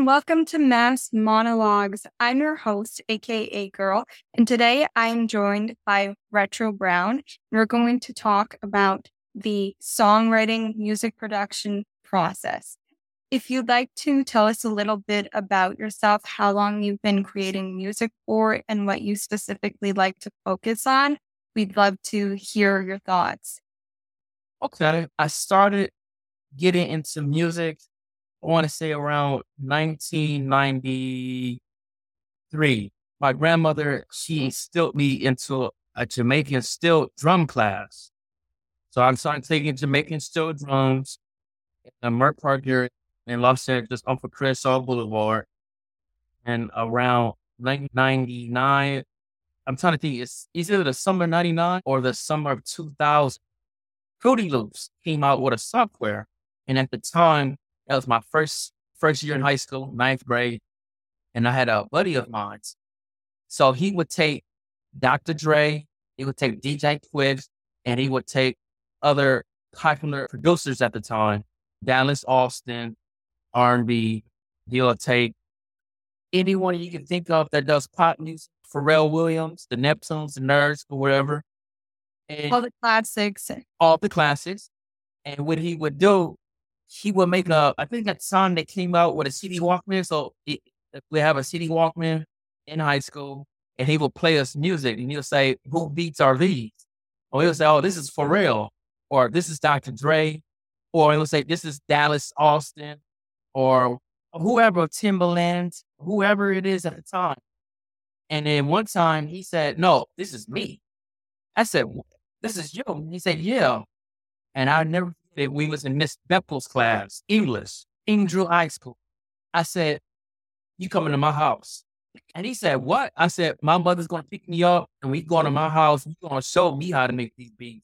and welcome to Mass Monologues. I'm your host, aka Girl, and today I'm joined by Retro Brown. We're going to talk about the songwriting music production process. If you'd like to tell us a little bit about yourself, how long you've been creating music for, and what you specifically like to focus on, we'd love to hear your thoughts. Okay. I started getting into music, I want to say around 1993. My grandmother, she instilled me into a Jamaican steel drum class. So I started taking Jamaican steel drums in Merck Park here in Los Angeles, off of Crenshaw Boulevard. And around 1999, I'm trying to think, it's either the summer 99 or the summer of 2000. Fruity Loops came out with a software. And at the time, that was my first year in high school, ninth grade. And I had a buddy of mine. So he would take Dr. Dre, he would take DJ Quick, and he would take other popular producers at the time, Dallas Austin, R&B. He'll take anyone you can think of that does pop music, Pharrell Williams, the Neptunes, the Nerds, or whatever. And All the classics. all the classics. And what he would do, he would make I think that song that came out with a CD Walkman. So we have a CD Walkman in high school, and he would play us music, and he'll say, "Who beats are these?" Or he'll say, "Oh, this is Pharrell," or "This is Dr. Dre," or he'll say, "This is Dallas Austin," or whoever, Timbaland, whoever it is at the time. And then one time he said, "No, this is me." I said, "This is you?" He said, "Yeah." And I never forget, we was in Miss Beppel's class, English, Drew High School. I said, "You coming to my house?" And he said, "What?" I said, "My mother's going to pick me up and we going to my house. You're going to show me how to make these beats."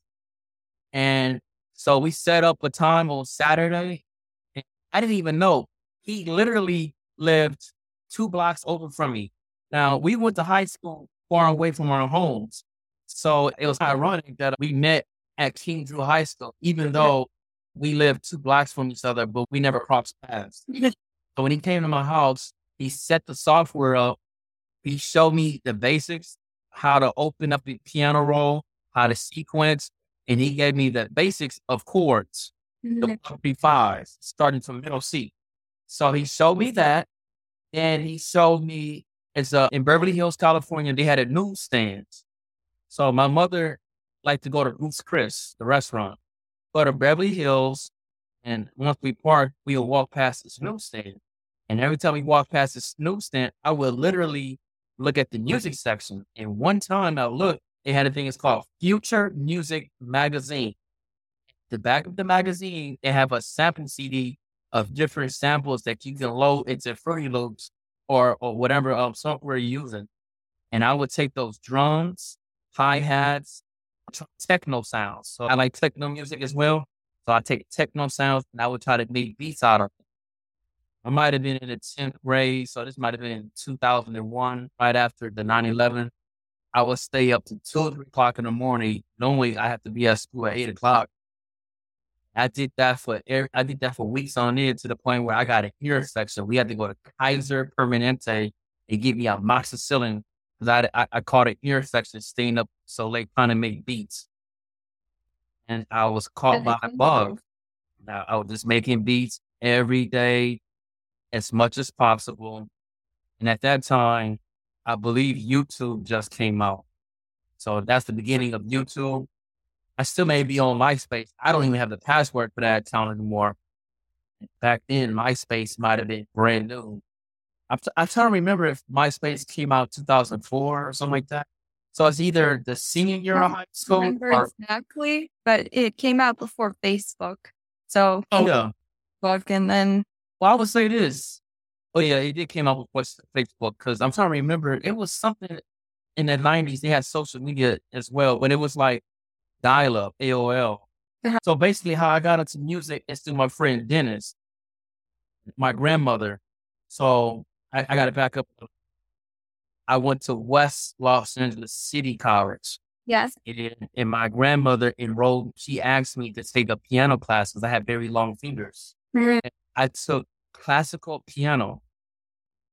And so we set up a time on Saturday. And I didn't even know. He literally lived 2 blocks over from me. Now, we went to high school far away from our homes. So it was ironic that we met at King Drew High School, even though we lived 2 blocks from each other, but we never crossed paths. So when he came to my house, he set the software up. He showed me the basics, how to open up the piano roll, how to sequence, and he gave me the basics of chords, the 5s, starting from middle C. So he showed me that, and he showed me in Beverly Hills, California, they had a newsstand. So my mother liked to go to Ruth's Chris, the restaurant, go to Beverly Hills, and once we parked, we would walk past this newsstand. And every time we walked past this newsstand, I would literally look at the music section. And one time I looked, they had a thing, it's called Future Music Magazine. The back of the magazine, they have a sampling CD of different samples that you can load into Fruity Loops or whatever software you're using. And I would take those drums, hi-hats, techno sounds. So I like techno music as well. So I take techno sounds and I would try to make beats out of it. I might have been in the 10th grade. So this might have been in 2001, right after the 9/11. I would stay up to 2 or 3 o'clock in the morning. Normally I have to be at school at 8 o'clock. I did that for weeks on end, to the point where I got an ear infection. We had to go to Kaiser Permanente and give me amoxicillin because I caught an ear infection staying up so late trying to make beats. And I was caught by a bug. Now, I was just making beats every day as much as possible. And at that time, I believe YouTube just came out. So that's the beginning of YouTube. I still may be on MySpace. I don't even have the password for that account anymore. Back then, MySpace might have been brand new. I'm trying to remember if MySpace came out 2004 or something like that. So it's either the senior year of high school Remember exactly, but it came out before Facebook. So Facebook, and then I would say this. Oh yeah, it did came out before Facebook, because I'm trying to remember. It was something in the 90s. They had social media as well, but it was like dial-up, AOL. So basically how I got into music is through my friend Dennis, my grandmother. So I got to back up. I went to West Los Angeles City College. yes, And my grandmother enrolled, she asked me to take a piano class because I had very long fingers. Mhm. I took classical piano.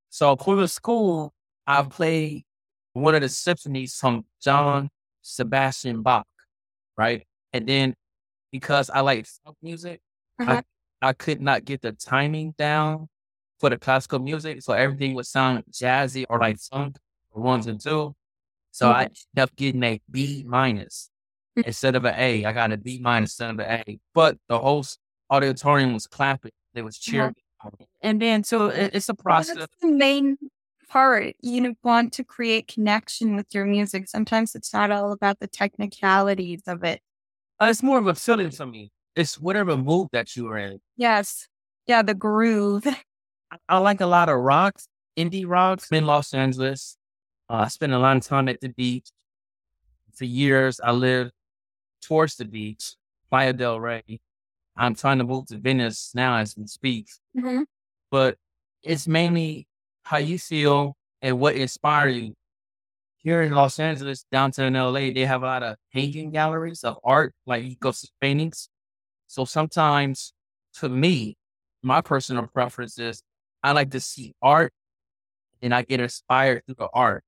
So for the school, I played one of the symphonies from John Sebastian Bach, right? And then because I like folk music, Uh-huh. I I could not get the timing down for the classical music, so everything would sound jazzy or like funk or ones and two. So I Yeah. ended up getting a B minus instead of an A. I got a B minus instead of an A. But the whole auditorium was clapping. They was Uh-huh. cheering. And then so it's a Well, process. that's the main part. You want to create connection with your music. Sometimes it's not all about the technicalities of it. It's more of a feeling for me. It's whatever mood that you are in. Yes. Yeah, the groove. I like a lot of rocks, indie rocks in Los Angeles. I spent a lot of time at the beach. For years, I lived towards the beach, Playa del Rey. I'm trying to move to Venice now as we speak, Mhm. but it's mainly how you feel and what inspires you. Here in Los Angeles, downtown LA, they have a lot of painting galleries of art, like you go see paintings. So sometimes, to me, my personal preference is I like to see art and I get inspired through the art.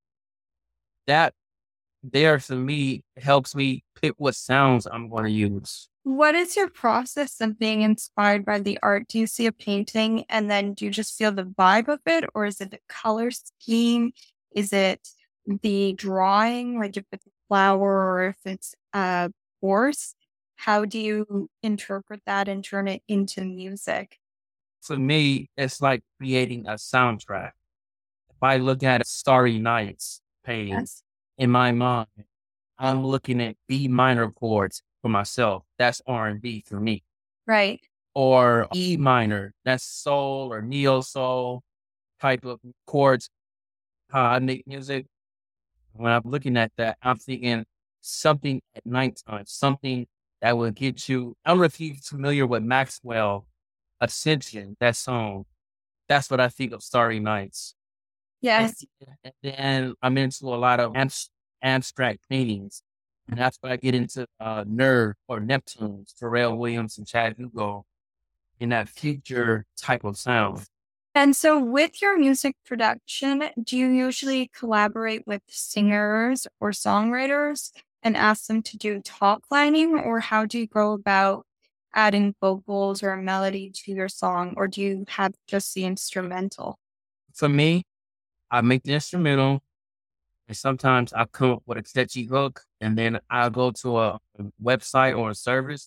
That there for me helps me pick what sounds I'm going to use. What is your process of being inspired by the art? Do you see a painting and then do you just feel the vibe of it? Or is it the color scheme? Is it the drawing, like if it's a flower or if it's a horse? How do you interpret that and turn it into music? For me, it's like creating a soundtrack. If I look at Starry Nights painting Yes. in my mind, I'm looking at B minor chords for myself. That's R&B for me. Right. Or E minor, that's soul or neo soul type of chords. How I make music. When I'm looking at that, I'm thinking something at nighttime, something that will get you. I don't know if you're familiar with Maxwell Ascension, that song. That's what I think of Starry Nights. And, Yes. and then I'm into a lot of abstract paintings. And that's why I get into Nerve or Neptune, Pharrell Williams and Chad Hugo in that future type of sound. And so, with your music production, do you usually collaborate with singers or songwriters and ask them to do talk lining, or how do you go about adding vocals or a melody to your song, or do you have just the instrumental? For me, I make the instrumental, and sometimes I come up with a catchy hook, and then I'll go to a website or a service,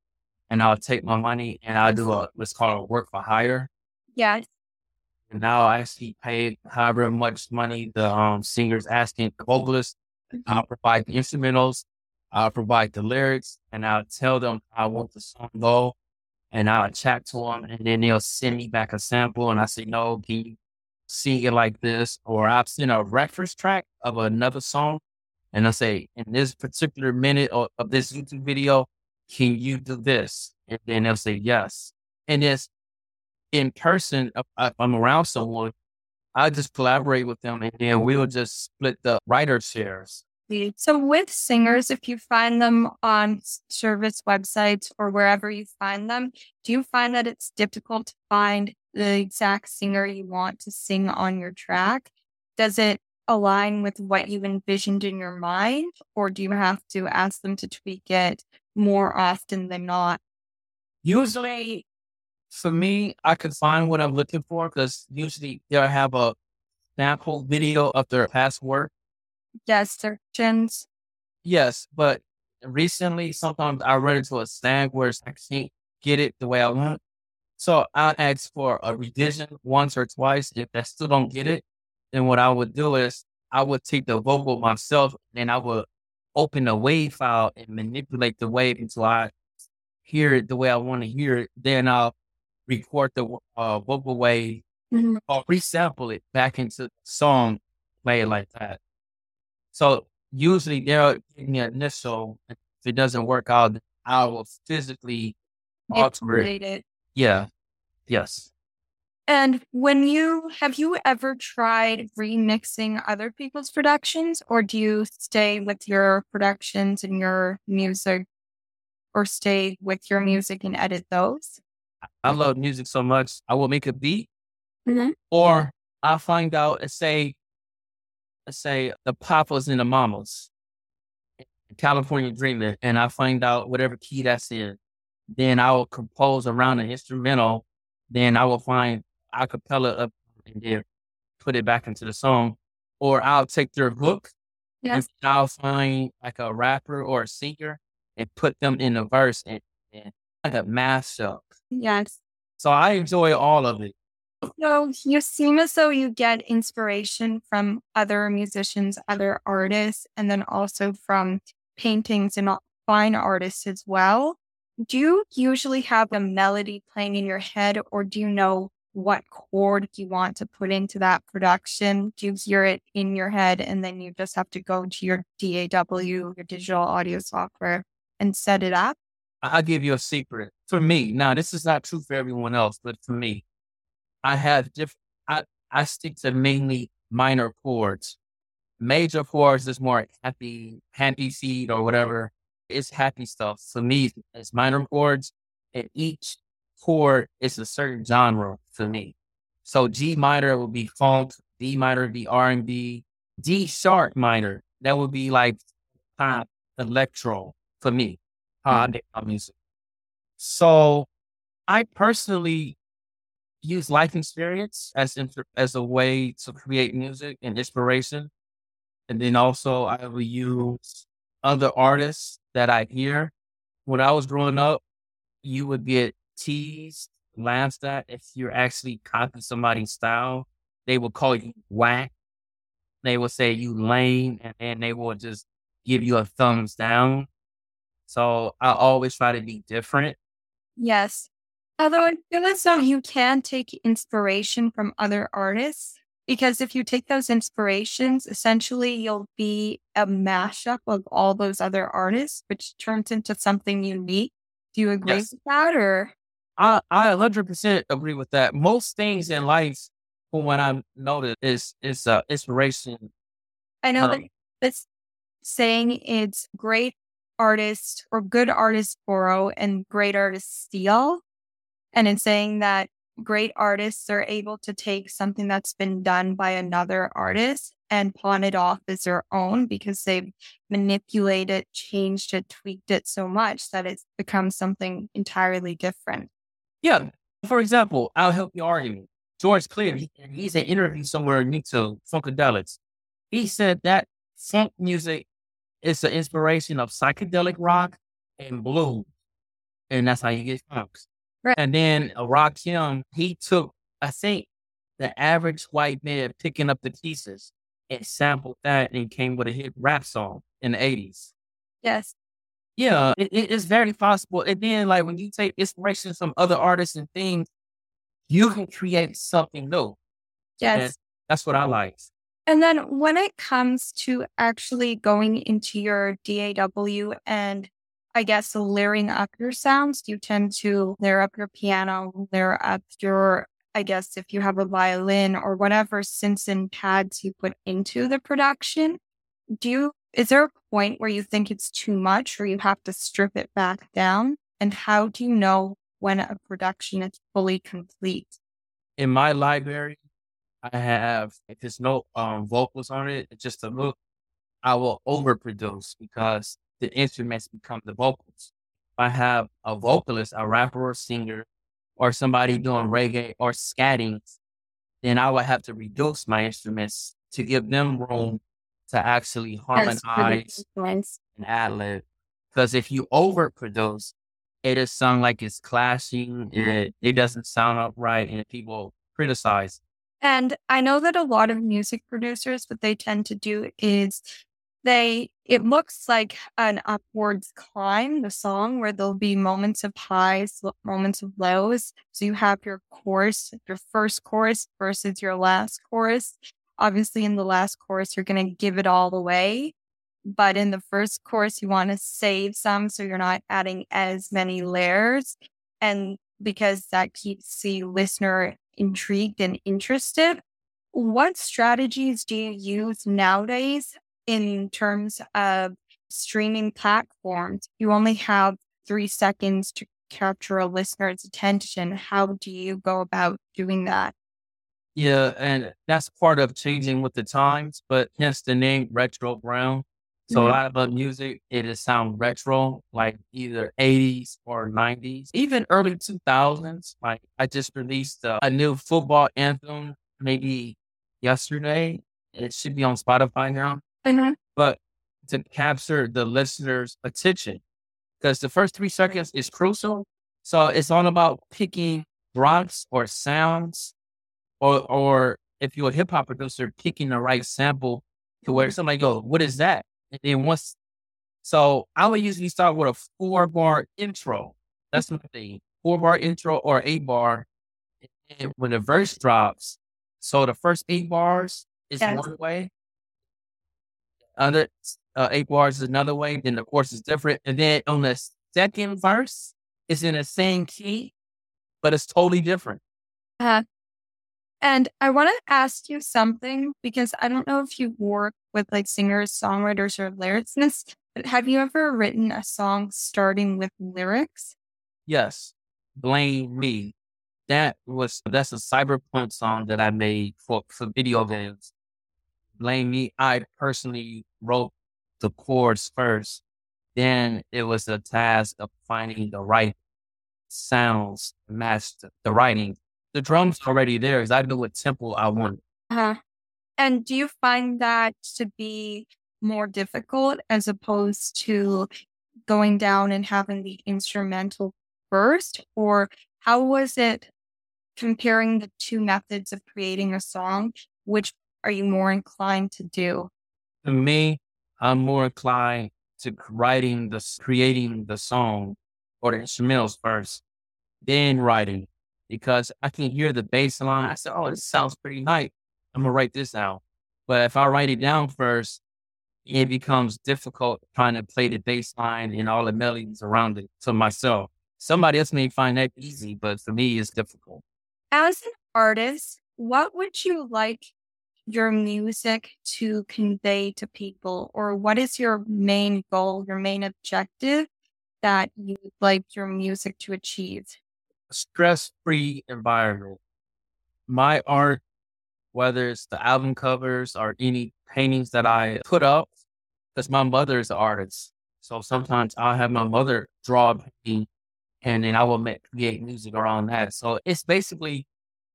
and I'll take my money and I'll do what's called a work for hire. Yes. And now I actually pay however much money the singer's asking the vocalist. I'll provide the instrumentals, I'll provide the lyrics, and I'll tell them I want the song go, and I'll chat to them, and then they'll send me back a sample, and I say, no, can you sing it like this? Or I'll send a reference track of another song, and I say, in this particular minute of this YouTube video, can you do this? And then they'll say yes. And it's in person, if I'm around someone, I just collaborate with them, and then we'll just split the writer shares. So, with singers, if you find them on service websites or wherever you find them, do you find that it's difficult to find the exact singer you want to sing on your track? Does it align with what you envisioned in your mind, or do you have to ask them to tweak it more often than not? Usually, for me, I can find what I'm looking for because usually they'll have a sample video of their past work. Yes, search. Yes, but recently, sometimes I run into a snag where I can't get it the way I want. So I ask for a revision once or twice. If I still don't get it, then what I would do is I would take the vocal myself and I would open the wave file and manipulate the wave until I hear it the way I want to hear it. Then I'll record the vocal wave Mhm. or resample it back into the song, play it like that. So usually they'll give me an initial. If it doesn't work out, I will physically alter it. Manipulate it. Yeah. Yes. And when you have you ever tried remixing other people's productions, or do you stay with your productions and your music, or stay with your music and edit those? I love music so much. I will make a beat Mhm. or I find out, let's say the Papas and the Mamas, California Dreaming, and I find out whatever key that's in. Then I will compose around an instrumental. Then I will find acapella up in there, put it back into the song. Or I'll take their hook and Yes. I'll find like a rapper or a singer and put them in a verse and like a mashup. Yes. So I enjoy all of it. So you seem as though you get inspiration from other musicians, other artists, and then also from paintings and fine artists as well. Do you usually have a melody playing in your head, or do you know what chord you want to put into that production? Do you hear it in your head and then you just have to go to your DAW, your digital audio software, and set it up? I'll give you a secret. For me, now this is not true for everyone else, but for me, I have different. I stick to mainly minor chords. Major chords is more happy seed or whatever. It's happy stuff. For me, it's minor chords, and each chord is a certain genre for me. So G minor would be funk, D minor would be R&B, D sharp minor that would be like pop, electro for me. How I make my music. So I personally use life experience as a way to create music and inspiration. And then also I will use other artists that I hear. When I was growing up, you would get teased, laughed at if you're actually copying somebody's style. They will call you whack. They will say you lame, and then they will just give you a thumbs down. So I always try to be different. Yes. Although I feel as though you can take inspiration from other artists, because if you take those inspirations, essentially you'll be a mashup of all those other artists, which turns into something unique. Do you agree Yes, with that? Or I 100% agree with that. Most things in life, from what I've noticed, is inspiration. I know that Um, this saying it's great artists or good artists borrow and great artists steal. And it's saying that great artists are able to take something that's been done by another artist and pawn it off as their own because they've manipulated, changed it, tweaked it so much that it's become something entirely different. yeah. For example, I'll help you argue. George Clear, he's an interview somewhere in YouTube, Funkadelics. He said that funk music is the inspiration of psychedelic rock and blues, and that's how you get funks. Right. And then Rakim, he took, I think, the average white man picking up the pieces and sampled that and came with a hit rap song in the 80s. Yes. Yeah, it is very possible. And then, like, when you take inspiration from other artists and things, you can create something new. And Yes. that's what I like. And then when it comes to actually going into your DAW and I guess layering up your sounds, you tend to layer up your piano, layer up your, I guess if you have a violin or whatever synths and pads you put into the production. Is there a point where you think it's too much or you have to strip it back down? And how do you know when a production is fully complete? In my library, I have, if there's no vocals on it, it's just a look, I will overproduce because the instruments become the vocals. If I have a vocalist, a rapper or singer, or somebody doing reggae or scatting, then I would have to reduce my instruments to give them room to actually Yes, for the harmonize influence. and ad lib. Because if you overproduce, it is sound like it's clashing. It doesn't sound upright, and people criticize. And I know that a lot of music producers, what they tend to do is it looks like an upwards climb, the song, where there'll be moments of highs, moments of lows. So you have your chorus, your first chorus versus your last chorus. Obviously, in the last chorus, you're going to give it all away. But in the first chorus, you want to save some so you're not adding as many layers. And because that keeps the listener intrigued and interested. What strategies do you use nowadays in terms of streaming platforms? You only have 3 seconds to capture a listener's attention. How do you go about doing that? Yeah, and that's part of changing with the times, but hence the name Retro Brown. So a Mhm. lot of the music, it is sound retro, like either 80s or 90s, even early 2000s. Like I just released a new football anthem maybe yesterday. It should be on Spotify now, Mhm. but to capture the listener's attention, because the first 3 seconds is crucial. So it's all about picking rocks or sounds or if you're a hip hop producer, picking the right sample to where somebody goes, "What is that?" And then once, so I would usually start with a 4 bar intro. That's my thing. 4 bar intro or 8 bar. And when the verse drops, so the first 8 bars is Yes. one way, other 8 bars is another way. Then the chorus is different, and then on the second verse, it's in the same key, but it's totally different. Uh, and I want to ask you something because I don't know if you work with like singers, songwriters, or lyricists, but have you ever written a song starting with lyrics? Yes, blame me. That's a cyberpunk song that I made for video games. Blame me. I personally wrote the chords first. Then it was a task of finding the right sounds to match the writing. The drums already there because I knew what tempo I wanted. Uh, and do you find that to be more difficult as opposed to going down and having the instrumental first? Or how was it comparing the two methods of creating a song? Which are you more inclined to do? To me, I'm more inclined to creating the song or the instrumentals first, then writing, because I can hear the bass line. I said, "Oh, this sounds pretty nice. I'm gonna write this out." But if I write it down first, it becomes difficult trying to play the bass line and all the melodies around it to myself. Somebody else may find that easy, but for me, it's difficult. As an artist, what would you like your music to convey to people? Or what is your main goal, your main objective that you would like your music to achieve? Stress-free environment. My art, whether it's the album covers or any paintings that I put up, because my mother is an artist. So sometimes I'll have my mother draw a painting and then I will create music around that. So it's basically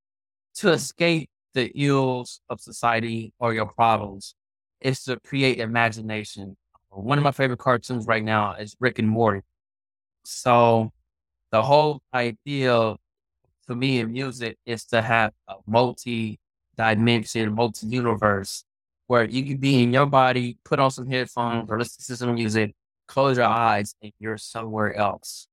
to escape the ills of society or your problems. It's to create imagination. One of my favorite cartoons right now is Rick and Morty. So the whole idea for me in music is to have a multi-dimension, multi-universe where you can be in your body, put on some headphones or listen to some music, close your eyes, and you're somewhere else.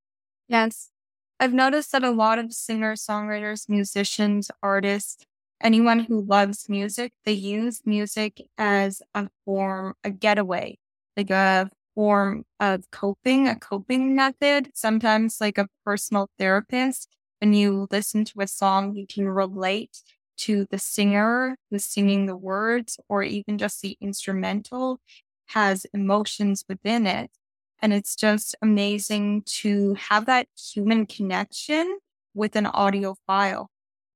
Yes. I've noticed that a lot of singers, songwriters, musicians, artists, anyone who loves music, they use music as a form, a getaway, like a form of coping, a coping method. Sometimes, like a personal therapist, when you listen to a song, you can relate to the singer who's singing the words, or even just the instrumental has emotions within it. And it's just amazing to have that human connection with an audio file.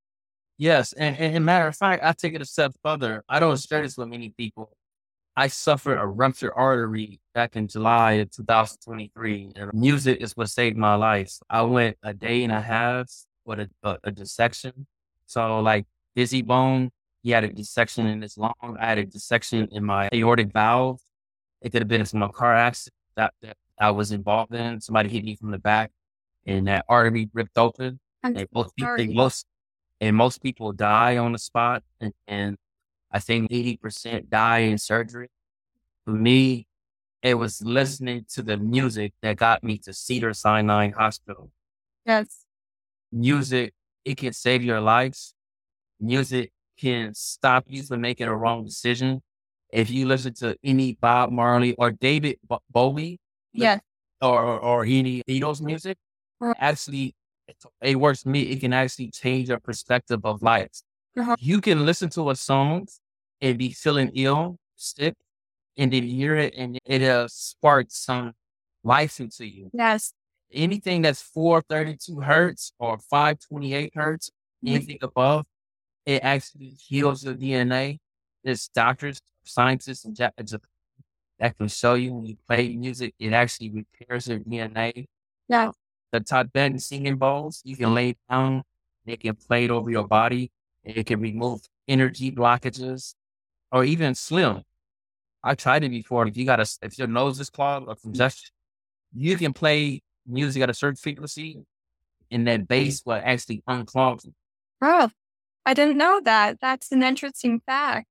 Yes, and matter of fact, I take it a step further. I don't share this with many people. I suffered a ruptured artery back in July of 2023, and music is what saved my life. I went a day and a half with a dissection. So, like Dizzy Bone, he had a dissection in his lung. I had a dissection in my aortic valve. It could have been from a car accident that I was involved in. Somebody hit me from the back, and that artery ripped open. I'm And most people, sorry. most people die on the spot, and I think 80% die in surgery. For me, it was listening to the music that got me to Cedar Sinai Hospital. Yes. Music, it can save your lives. Music can stop you from making a wrong decision. If you listen to any Bob Marley or David Bowie, li- Yes. or any Beatles music, Uh, actually, it works for me. It can actually change your perspective of life. uh-huh. You can listen to a song and be feeling ill, sick, and then hear it and it'll spark some life into you. Yes. Anything that's 432 hertz or 528 hertz, Mhm. anything above, It actually heals the DNA. There's doctors, scientists, and that can show you when you play music, it actually repairs your DNA. Yeah. The Tibetan singing bowls, you can lay down, they can play it over your body, and it can remove energy blockages or even slim. I tried it before. If your nose is clogged or congestion, you can play music at a certain frequency, and that bass will actually unclog you. Oh, I didn't know that. That's an interesting fact.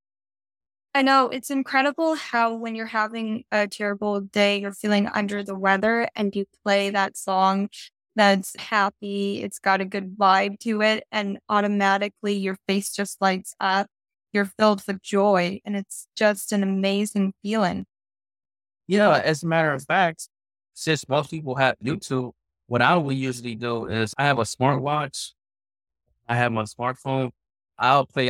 I know it's incredible how when you're having a terrible day, you're feeling under the weather and you play that song that's happy, it's got a good vibe to it, and automatically your face just lights up. You're filled with joy, and it's just an amazing feeling. Yeah, as a matter of fact, since most people have YouTube, what I would usually do is I have a smartwatch, I have my smartphone, I'll play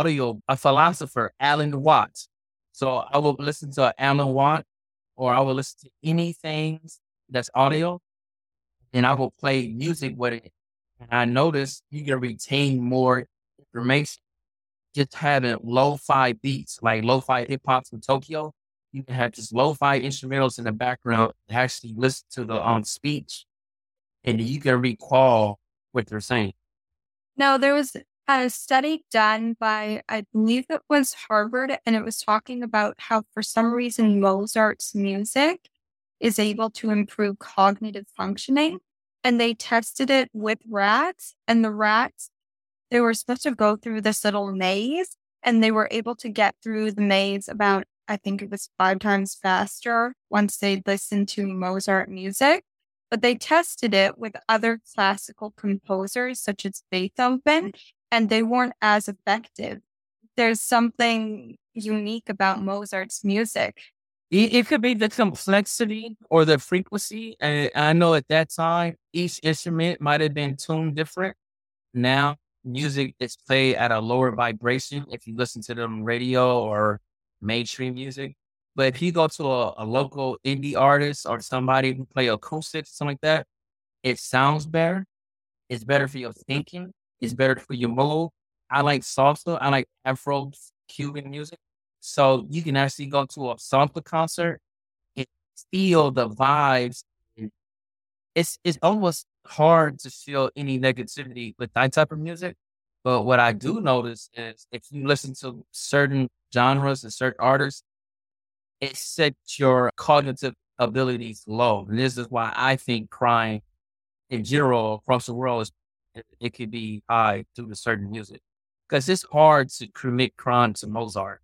a philosopher, Alan Watts. So I will listen to Alan Watt, or I will listen to anything that's audio, and I will play music with it. And I notice you can retain more information just having lo-fi beats, like lo-fi hip hop from Tokyo. You can have just lo-fi instrumentals in the background, actually listen to the speech, and you can recall what they're saying. Now, there was a study done by, I believe it was Harvard, and it was talking about how, for some reason, Mozart's music is able to improve cognitive functioning. And they tested it with rats, and the rats, they were supposed to go through this little maze, and they were able to get through the maze about, I think it was 5 times faster once they listened to Mozart music. But they tested it with other classical composers, such as Beethoven, and they weren't as effective. There's something unique about Mozart's music. It could be the complexity or the frequency. And I know at that time, each instrument might have been tuned different. Now, music is played at a lower vibration if you listen to them radio or mainstream music. But if you go to a local indie artist or somebody who play acoustic, something like that, it sounds better. It's better for your thinking. It's better for your mood. I like salsa. I like Afro Cuban music. So you can actually go to a salsa concert and feel the vibes. And it's almost hard to feel any negativity with that type of music. But what I do notice is if you listen to certain genres and certain artists, it sets your cognitive abilities low. And this is why I think crime in general across the world it could be high due to certain music. Because it's hard to commit crime to Mozart.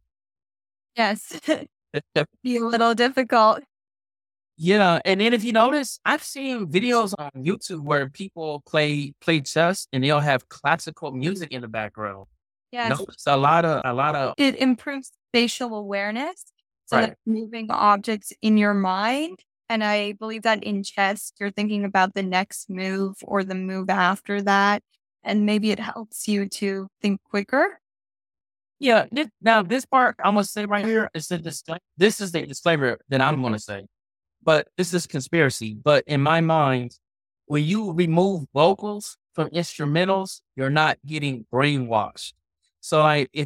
Yes, be a little difficult. Yeah, and then if you notice, I've seen videos on YouTube where people play chess and they'll have classical music in the background. Yes, Notice a lot of it improves spatial awareness. So right. that moving objects in your mind. And I believe that in chess, you're thinking about the next move or the move after that. And maybe it helps you to think quicker. Yeah, now this part I'm gonna say right here is the disclaimer. This is the disclaimer that I'm gonna say, but this is conspiracy. But in my mind, when you remove vocals from instrumentals, you're not getting brainwashed. So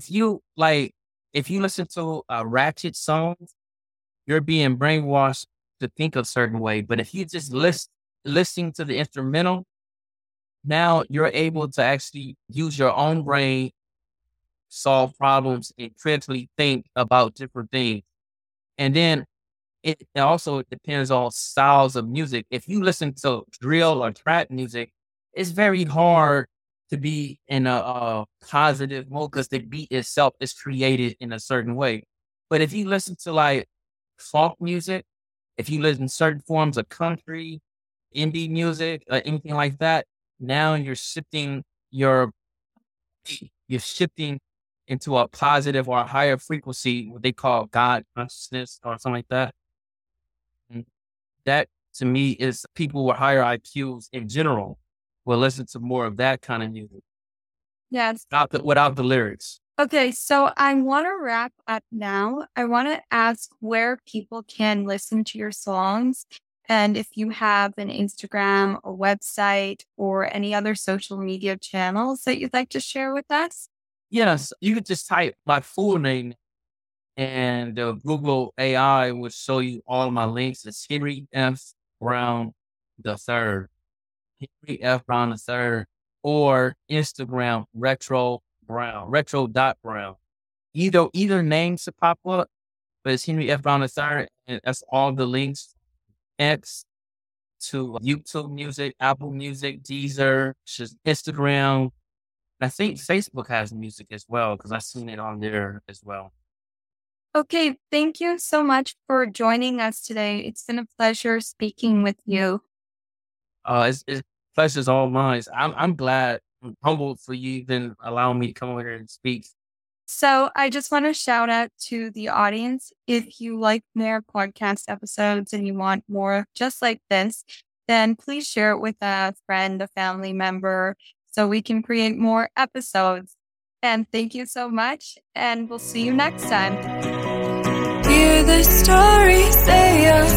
if you listen to a ratchet song, you're being brainwashed to think a certain way. But if you just listening to the instrumental, now you're able to actually use your own brain, solve problems, and critically think about different things. And then it also depends on styles of music. If you listen to drill or trap music, it's very hard to be in a positive mode because the beat itself is created in a certain way. But if you listen to like folk music, if you listen to certain forms of country, indie music, anything like that, now you're shifting into a positive or a higher frequency, what they call God consciousness or something like that. And that to me is people with higher IQs in general will listen to more of that kind of music Yes. without the lyrics. Okay, so I want to wrap up now. I want to ask where people can listen to your songs and if you have an Instagram or website or any other social media channels that you'd like to share with us. Yes, you could just type my full name and Google AI will show you all my links. It's Henry F. Brown the third, Henry F. Brown the third, or Instagram retro dot Brown. Either name should pop up, but it's Henry F. Brown the third, and that's all the links. X to YouTube Music, Apple Music, Deezer, Instagram. I think Facebook has music as well because I've seen it on there as well. Okay, thank you so much for joining us today. It's been a pleasure speaking with you. It's pleasure's all mine. I'm glad, I'm humbled for you even allowing me to come over here and speak. So I just want to shout out to the audience. If you like their podcast episodes and you want more just like this, then please share it with a friend, a family member, so we can create more episodes. And thank you so much. And we'll see you next time. Hear the stories they are